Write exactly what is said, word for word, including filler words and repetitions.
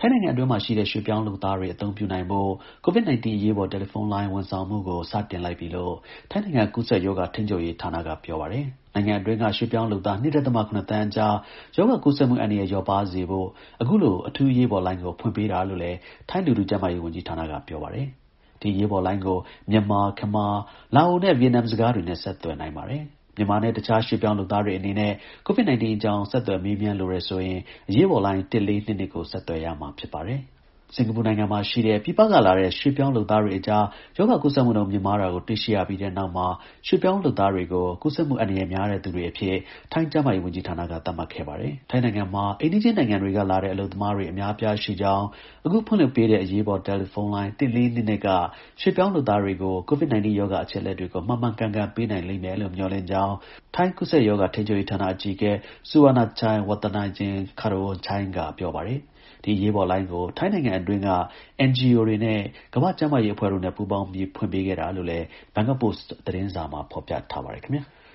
ထိုင်းနိုင်ငံအတွင်းမှာရှိတဲ့ရွှေ့ပြောင်းလုပ်သားတွေအသုံးပြုနိုင်ဖို့ COVID 19 အရေးပေါ်တယ်လီဖုန်းလိုင်းဝန်ဆောင်မှုကိုစတင်လိုက်ပြီလို့ထိုင်းနိုင်ငံကူးစက်ရောဂါထိန်းချုပ်ရေးဌာနကပြောပါတယ်။နိုင်ငံအတွင်းကရွှေ့ပြောင်းလုပ်သား ၂.၇ သန်းအကြား ရောဂါကူးစက်မှုအန္တရာယ်လျော့ပါးစေဖို့အခုလိုအထူးအရေးပေါ်လိုင်းကိုဖွင့်ပေးတာလို့လည်းထိုင်းလူထုကျန်းမာရေးဝန်ကြီးဌာနကပြောပါတယ်။ဒီအရေးပေါ်လိုင်းကိုမြန်မာ၊ခမာ၊လာအိုနဲ့ဗီယက်နမ်စကားတွေနဲ့ဆက်သွယ်နိုင်ပါတယ်။မြန်မာနဲ့တခြားရွှေ့ပြောင်းလုပ်သားတွေအနေနဲ့ COVID 19 အကြောင်းဆက်သွယ်မေးမြန်းလိုတယ်ဆိုရင်အရေးပေါ်လိုင်းတစ်လေးနှစ်နှစ်ကိုဆက်သွယ်ရမှာဖြစ်ပါတယ်။ စင်ကာပူနိုင်ငံမှာရှိတဲ့ပြည်ပကလာတဲ့ရွှေ့ပြောင်းလုပ်သားတွေအကြားရောဂါကူးစက်မှုနှုန်းမြင့်မားတာကိုတွေ့ရှိရပြီးတဲ့နောက်မှာရွှေ့ပြောင်းလုပ်သားတွေကိုကူးစက်မှုအန္တရာယ်များတဲ့သူတွေအဖြစ်ထိုင်းကျန်းမာရေးဝန်ကြီးဌာနကသတ်မှတ်ခဲ့ပါတယ်။ထိုင်းနိုင်ငံမှာအိမ်နီးချင်းနိုင်ငံတွေကလာတဲ့အလုပ်သမားတွေအများအပြားရှိကြောင်းအခုဖွင့်လှစ်ပေးတဲ့အရေးပေါ်တယ်လီဖုန်းလိုင်းတစ်လေးနှစ်နှစ်ကရွှေ့ပြောင်းလုပ်သားတွေကို COVID 19 ရောဂါအချက်အလက်တွေကိုမှန်မှန်ကန်ကန်ပေးနိုင်လိမ့်မယ်လို့မျှော်လင့်ကြောင်းထိုင်းကူးစက်ရောဂါထိန်းချုပ်ရေးဌာနအကြီးအကဲ Suranachai Wattanayagin Charoenchai ကပြောပါတယ်။ ဒီအရေးပေါ်လိုင်းကိုထိုင်းနိုင်ငံအတွင်းက အန်ဂျီအိုတွေနဲ့ကမ္ဘာ့ကျန်းမာရေးအဖွဲ့တို့နဲ့ပူးပေါင်းပြီးဖွင့်ပေးခဲ့တာလို့လည်း ဘန်ကောက်ပို့စ်သတင်းစာမှာဖော်ပြထားပါတယ်ခင်ဗျာ။